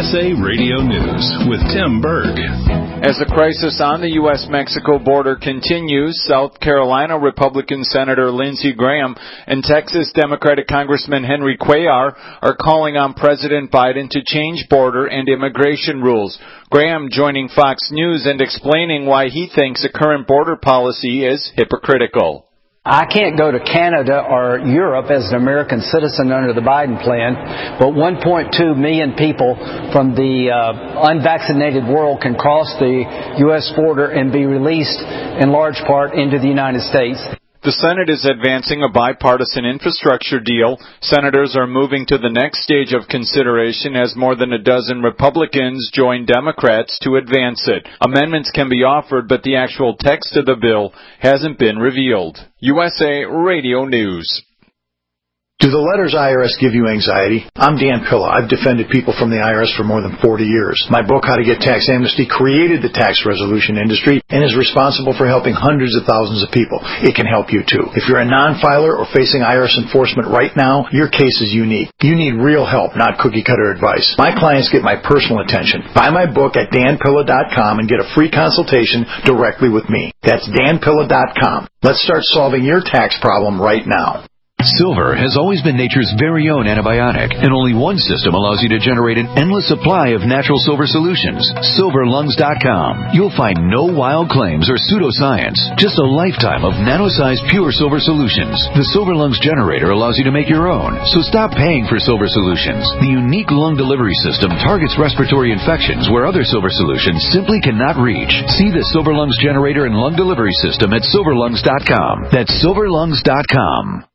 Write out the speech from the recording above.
USA Radio News with Tim Berg. As the crisis on the U.S.-Mexico border continues, South Carolina Republican Senator Lindsey Graham and Texas Democratic Congressman Henry Cuellar are calling on President Biden to change border and immigration rules. Graham joining Fox News and explaining why he thinks the current border policy is hypocritical. I can't go to Canada or Europe as an American citizen under the Biden plan, but 1.2 million people from the unvaccinated world can cross the U.S. border and be released in large part into the United States. The Senate is advancing a bipartisan infrastructure deal. Senators are moving to the next stage of consideration as more than a dozen Republicans join Democrats to advance it. Amendments can be offered, but the actual text of the bill hasn't been revealed. USA Radio News. Do the letters IRS give you anxiety? I'm Dan Pilla. I've defended people from the IRS for more than 40 years. My book, How to Get Tax Amnesty, created the tax resolution industry and is responsible for helping hundreds of thousands of people. It can help you too. If you're a non-filer or facing IRS enforcement right now, your case is unique. You need real help, not cookie-cutter advice. My clients get my personal attention. Buy my book at danpilla.com and get a free consultation directly with me. That's danpilla.com. Let's start solving your tax problem right now. Silver has always been nature's very own antibiotic, and only one system allows you to generate an endless supply of natural silver solutions. SilverLungs.com. You'll find no wild claims or pseudoscience, just a lifetime of nano-sized pure silver solutions. The Silver Lungs generator allows you to make your own, so stop paying for silver solutions. The unique lung delivery system targets respiratory infections where other silver solutions simply cannot reach. See the Silver Lungs generator and lung delivery system at SilverLungs.com. That's SilverLungs.com.